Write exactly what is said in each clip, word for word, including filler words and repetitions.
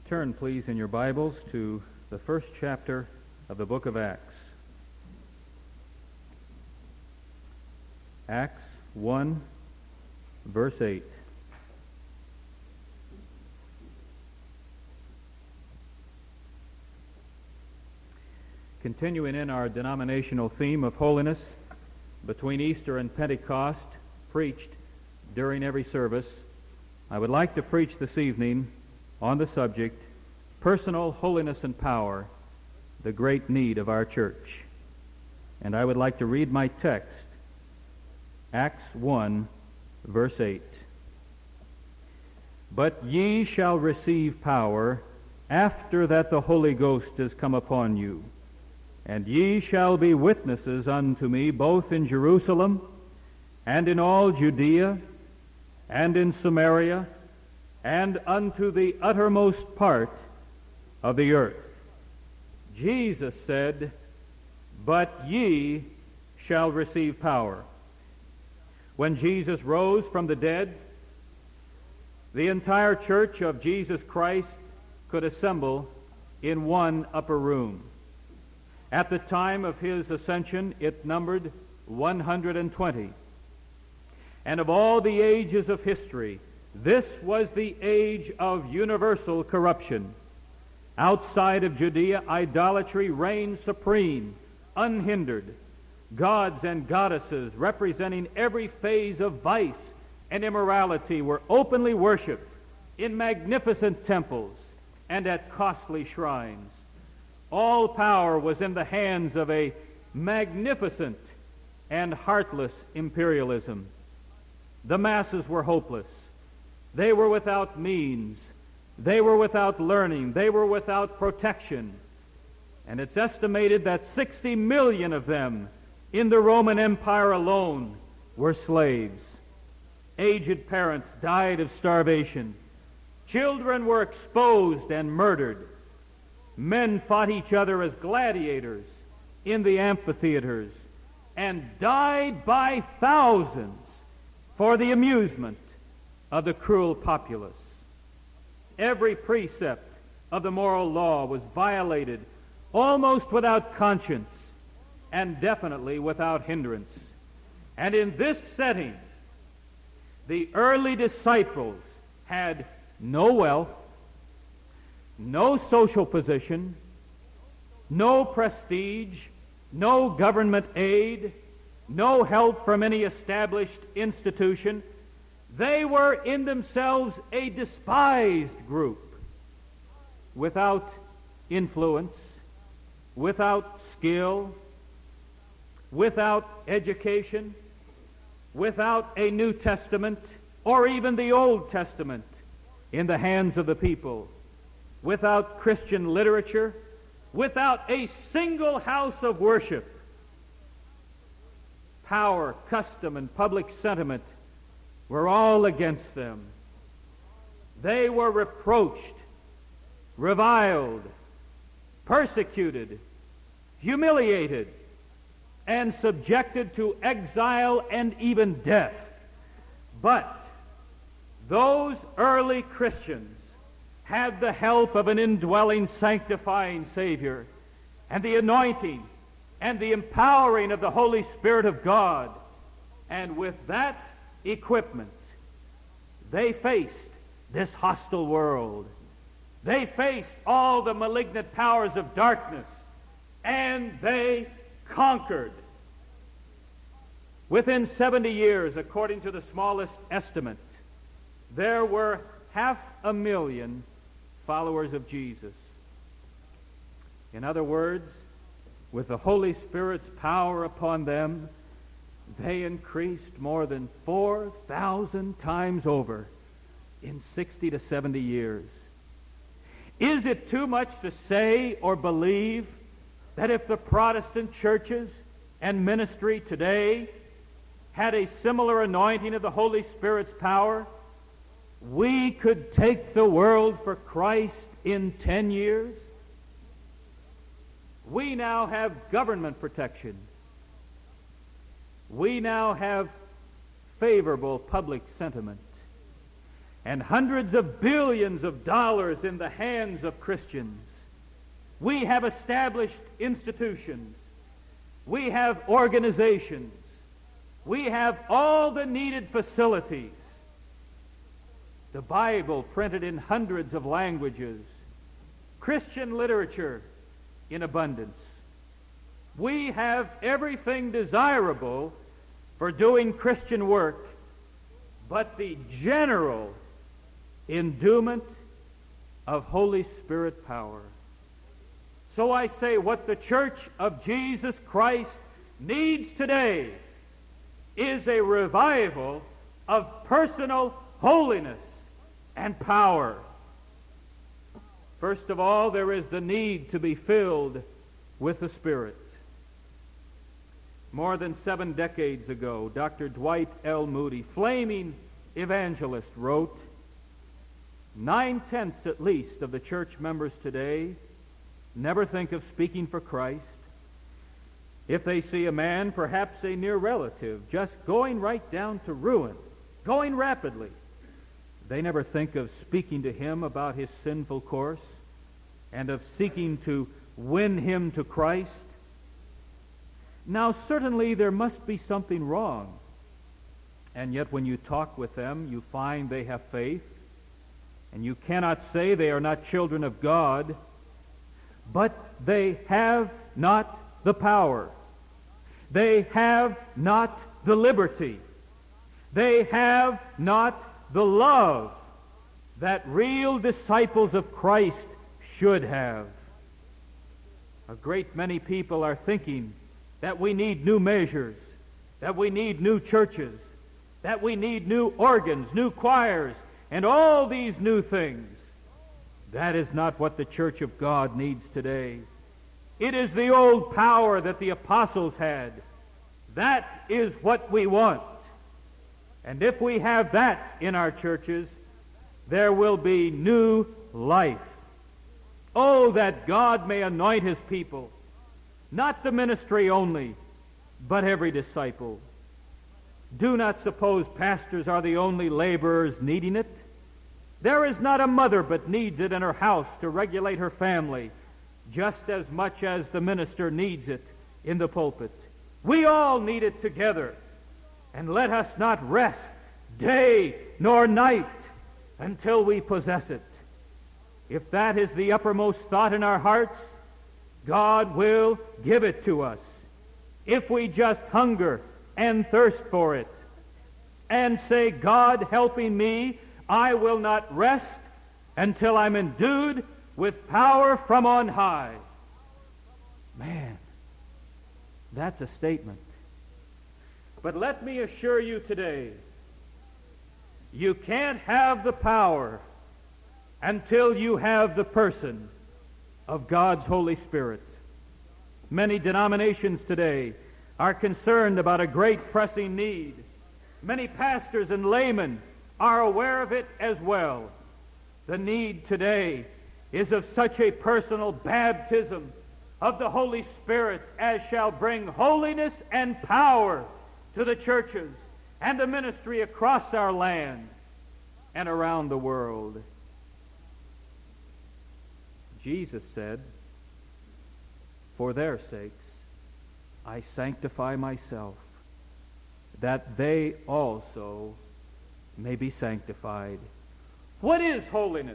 Turn, please, in your Bibles to the first chapter of the book of Acts. Acts one, verse eight. Continuing in our denominational theme of holiness between Easter and Pentecost, preached during every service, I would like to preach this evening on the subject, personal holiness and power, the great need of our church. And I would like to read my text, Acts one, verse eight. But ye shall receive power after that the Holy Ghost is come upon you, and ye shall be witnesses unto me both in Jerusalem and in all Judea and in Samaria and unto the uttermost part of the earth. Jesus said, but ye shall receive power. When Jesus rose from the dead, the entire church of Jesus Christ could assemble in one upper room. At the time of his ascension, it numbered one hundred twenty. And of all the ages of history, this was the age of universal corruption. Outside of Judea, idolatry reigned supreme, unhindered. Gods and goddesses representing every phase of vice and immorality were openly worshipped in magnificent temples and at costly shrines. All power was in the hands of a magnificent and heartless imperialism. The masses were hopeless. They were without means. They were without learning. They were without protection. And it's estimated that sixty million of them in the Roman Empire alone were slaves. Aged parents died of starvation. Children were exposed and murdered. Men fought each other as gladiators in the amphitheaters and died by thousands for the amusement of the cruel populace. Every precept of the moral law was violated almost without conscience and definitely without hindrance. And in this setting, the early disciples had no wealth, no social position, no prestige, no government aid, no help from any established institution. They were in themselves a despised group, without influence, without skill, without education, without a New Testament or even the Old Testament in the hands of the people, without Christian literature, without a single house of worship. Power, custom, and public sentiment were all against them. They were reproached, reviled, persecuted, humiliated, and subjected to exile and even death. But those early Christians had the help of an indwelling, sanctifying Savior, and the anointing and the empowering of the Holy Spirit of God. And with that equipment, they faced this hostile world. They faced all the malignant powers of darkness, and they conquered. Within seventy years, according to the smallest estimate, there were half a million followers of Jesus. In other words, with the Holy Spirit's power upon them, they increased more than four thousand times over in sixty to seventy years. Is it too much to say or believe that if the Protestant churches and ministry today had a similar anointing of the Holy Spirit's power, we could take the world for Christ in ten years? We now have government protection. We now have favorable public sentiment. and hundreds of billions of dollars in the hands of Christians. We have established institutions. We have organizations. We have all the needed facilities. The Bible printed in hundreds of languages. Christian literature in abundance. We have everything desirable for doing Christian work, but the general endowment of Holy Spirit power. So I say, what the Church of Jesus Christ needs today is a revival of personal holiness and power. First of all, there is the need to be filled with the Spirit. More than seven decades ago, Doctor Dwight L. Moody, flaming evangelist, wrote, Nine-tenths at least of the church members today never think of speaking for Christ. If they see a man, perhaps a near relative, just going right down to ruin, going rapidly, they never think of speaking to him about his sinful course and of seeking to win him to Christ. Now, certainly there must be something wrong. And yet when you talk with them, you find they have faith, and you cannot say they are not children of God, but they have not the power. They have not the liberty. They have not the love that real disciples of Christ should have. A great many people are thinking that we need new measures, that we need new churches, that we need new organs, new choirs, and all these new things. That is not what the Church of God needs today. It is the old power that the apostles had. That is what we want. And if we have that in our churches, there will be new life. Oh, that God may anoint his people, not the ministry only, but every disciple. Do not suppose pastors are the only laborers needing it. There is not a mother but needs it in her house to regulate her family, just as much as the minister needs it in the pulpit. We all need it together. And let us not rest day nor night until we possess it. If that is the uppermost thought in our hearts, God will give it to us. If we just hunger and thirst for it and say, God helping me, I will not rest until I'm endued with power from on high. Man, that's a statement. But let me assure you today, you can't have the power until you have the person of God's Holy Spirit. Many denominations today are concerned about a great pressing need. Many pastors and laymen are aware of it as well. The need today is of such a personal baptism of the Holy Spirit as shall bring holiness and power to the churches and the ministry across our land and around the world. Jesus said, for their sakes I sanctify myself, that they also may be sanctified. What is holiness?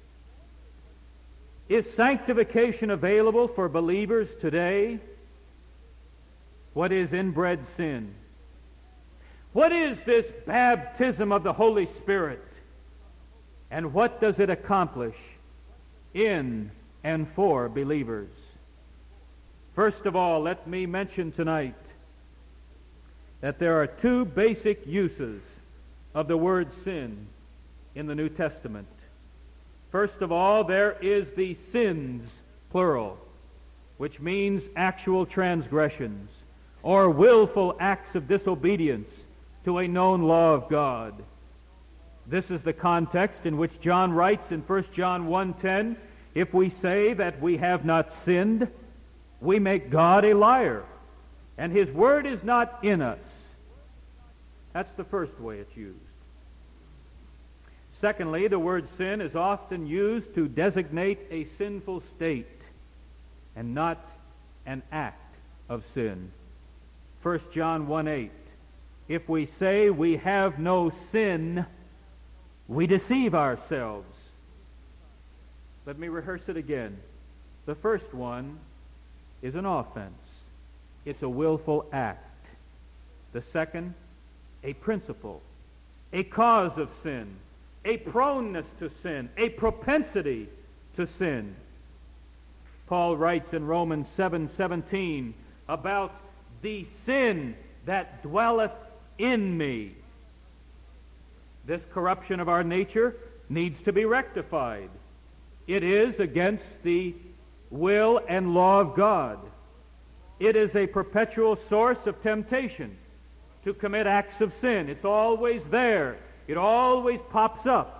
Is sanctification available for believers today? What is inbred sin? What is this baptism of the Holy Spirit? And what does it accomplish in and for believers? First of all, let me mention tonight that there are two basic uses of the word sin in the New Testament. First of all, there is the sins, plural, which means actual transgressions or willful acts of disobedience to a known law of God. This is the context in which John writes in First John one ten, if we say that we have not sinned, we make God a liar, and his word is not in us. That's the first way it's used. Secondly, the word sin is often used to designate a sinful state and not an act of sin. First John one eight, if we say we have no sin, we deceive ourselves. Let me rehearse it again. The first one is an offense. It's a willful act. The second, a principle, a cause of sin, a proneness to sin, a propensity to sin. Paul writes in Romans seven seventeen about the sin that dwelleth in me. This corruption of our nature needs to be rectified. It is against the will and law of God. It is a perpetual source of temptation to commit acts of sin. It's always there. It always pops up.